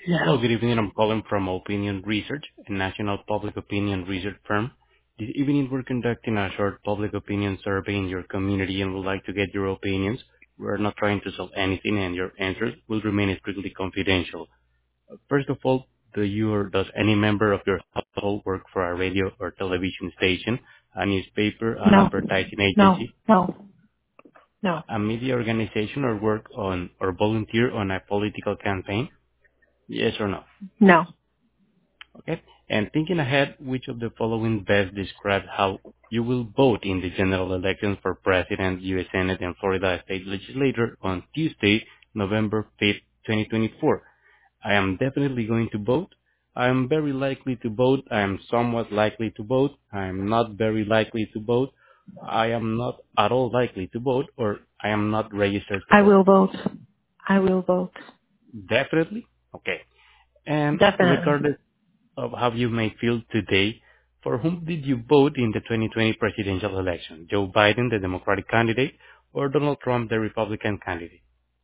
Yeah, hello, good evening. I'm calling from Opinion Research, a national public opinion research firm. This evening, we're conducting a short public opinion survey in your community and would like to get your opinions. We're not trying to sell anything, and your answers will remain strictly confidential. First of all, do you or does any member of your household work for a radio or television station, a newspaper, an No, advertising no, agency, no, no, a media organization, or work on or volunteer on a political campaign? Yes or no? no. Okay. And thinking ahead, which of the following best describes how you will vote in the general elections for President, U.S. Senate, and Florida State Legislature on Tuesday, November 5th, 2024? I am definitely going to vote. I am very likely to vote. I am somewhat likely to vote. I am not very likely to vote. I am not at all likely to vote, or I am not registered to I vote. will vote. I will vote. Definitely? Okay. And Definitely. regardless of how you may feel today, for whom did you vote in the 2020 presidential election? Joe Biden, the Democratic candidate, or Donald Trump, the Republican candidate?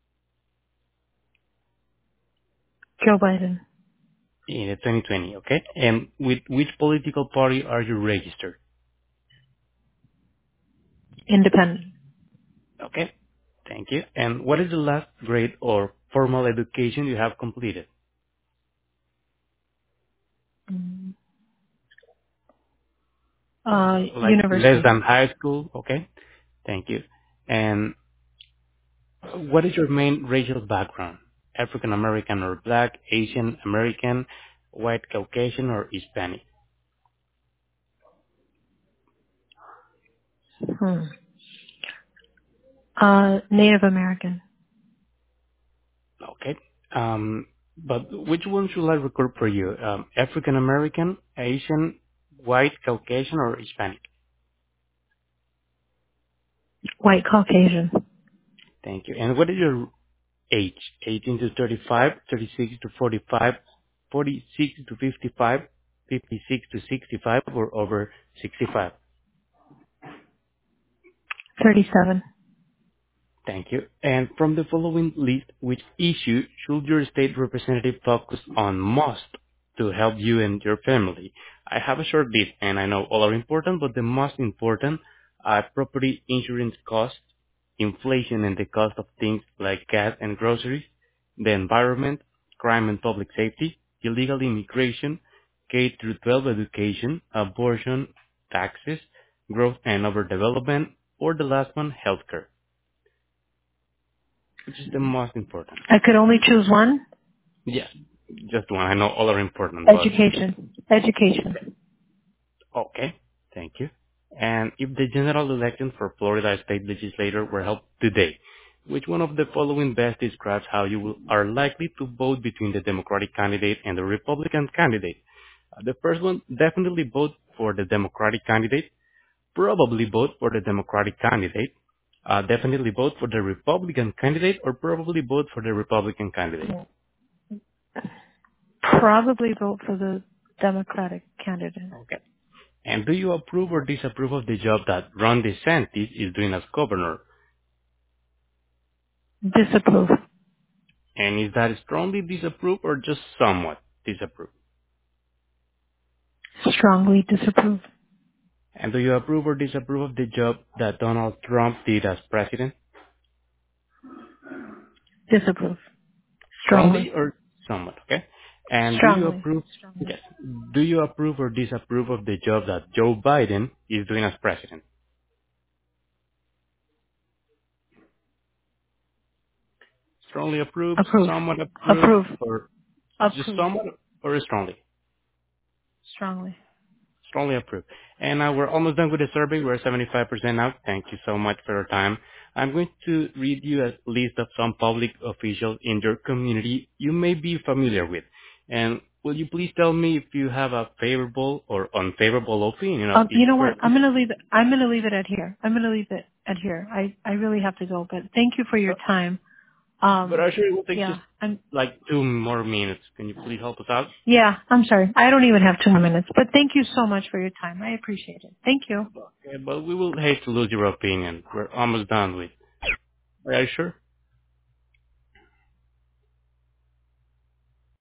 Joe Biden. In the 2020, okay? And with which political party are you registered? Independent. Okay, thank you. And what is the last grade or formal education you have completed? Mm. Like less University. than high school, okay? Thank you. And what is your main racial background? African American or Black, Asian American, White Caucasian or Hispanic? Hmm. Native American. Okay. But which one should I record for you? African American, Asian, White Caucasian or Hispanic? White Caucasian. Thank you. And what is your age? 18 to 35, 36 to 45, 46 to 55, 56 to 65 or over 65? 37. Thank you. And from the following list, which issue should your state representative focus on most to help you and your family? I have a short list, and I know all are important, but the most important are property insurance costs, inflation and the cost of things like gas and groceries, the environment, crime and public safety, illegal immigration, K through 12 education, abortion, taxes, growth and overdevelopment, or the last one, healthcare. Which is the most important? I could only choose one. Yes, just one. I know all are important, but Education. Education. okay. Thank you. And if the general election for Florida State Legislature were held today, which one of the following best describes how are likely to vote between the Democratic candidate and the Republican candidate? The first one, definitely vote for the Democratic candidate, probably vote for the Democratic candidate, definitely vote for the Republican candidate, or probably vote for the Republican candidate. Probably vote for the Democratic candidate. Okay. And do you approve or disapprove of the job that Ron DeSantis is doing as governor? Disapprove. And is that strongly disapprove or just somewhat disapprove? Strongly disapprove. And do you approve or disapprove of the job that Donald Trump did as president? Disapprove. Strongly Strongly. or somewhat, okay? And do you Strongly. approve, yes, do you approve or disapprove of the job that Joe Biden is doing as president? Strongly approve, Approve. somewhat approve, Approve. or just Approve. somewhat, or strongly? Strongly. Strongly approved. And we're almost done with the survey. We're 75% out. Thank you so much for your time. I'm going to read you a list of some public officials in your community you may be familiar with. And will you please tell me if you have a favorable or unfavorable opinion of each You know what? person? I'm gonna leave it. I'm gonna leave it at here. I'm gonna leave it at here. I really have to go, but thank you for your time. But I'm sure it will take Yeah. just like 2 more minutes. Can you please help us out? Yeah. I'm sorry. I don't even have 2 minutes, but thank you so much for your time. I appreciate it. Thank you. Okay, but we will hate to lose your opinion. We're almost done with. Are you sure?